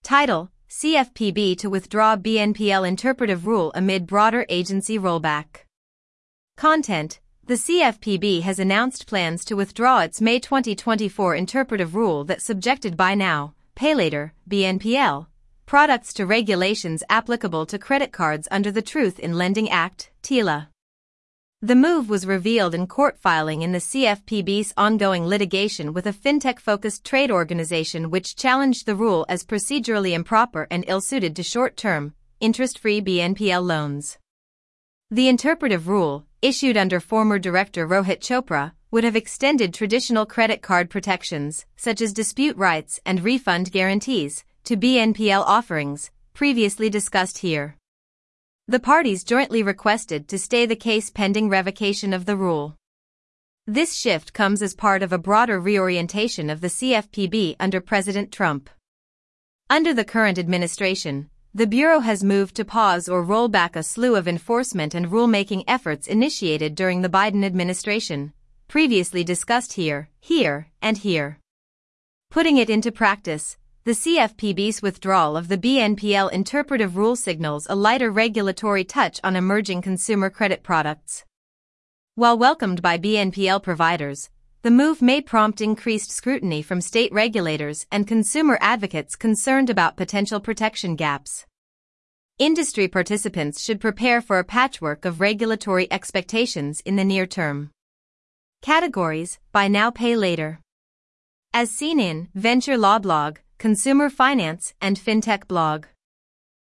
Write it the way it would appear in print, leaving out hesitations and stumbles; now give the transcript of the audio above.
Title: CFPB to withdraw BNPL interpretive rule amid broader agency rollback. Content: the CFPB has announced plans to withdraw its May 2024 interpretive rule that subjected Buy Now, Pay Later (BNPL) products to regulations applicable to credit cards under the Truth in Lending Act (TILA). The move was revealed in court filing in the CFPB's ongoing litigation with a fintech-focused trade organization which challenged the rule as procedurally improper and ill-suited to short-term, interest-free BNPL loans. The interpretive rule, issued under former director Rohit Chopra, would have extended traditional credit card protections, such as dispute rights and refund guarantees, to BNPL offerings, previously discussed here. The parties jointly requested to stay the case pending revocation of the rule. This shift comes as part of a broader reorientation of the CFPB under President Trump. Under the current administration, the Bureau has moved to pause or roll back a slew of enforcement and rulemaking efforts initiated during the Biden administration, previously discussed here, and here. Putting it into practice, the CFPB's withdrawal of the BNPL interpretive rule signals a lighter regulatory touch on emerging consumer credit products. While welcomed by BNPL providers, the move may prompt increased scrutiny from state regulators and consumer advocates concerned about potential protection gaps. Industry participants should prepare for a patchwork of regulatory expectations in the near term. Categories: Buy Now, Pay Later. As seen in Venture Law Blog, Consumer Finance and Fintech Blog.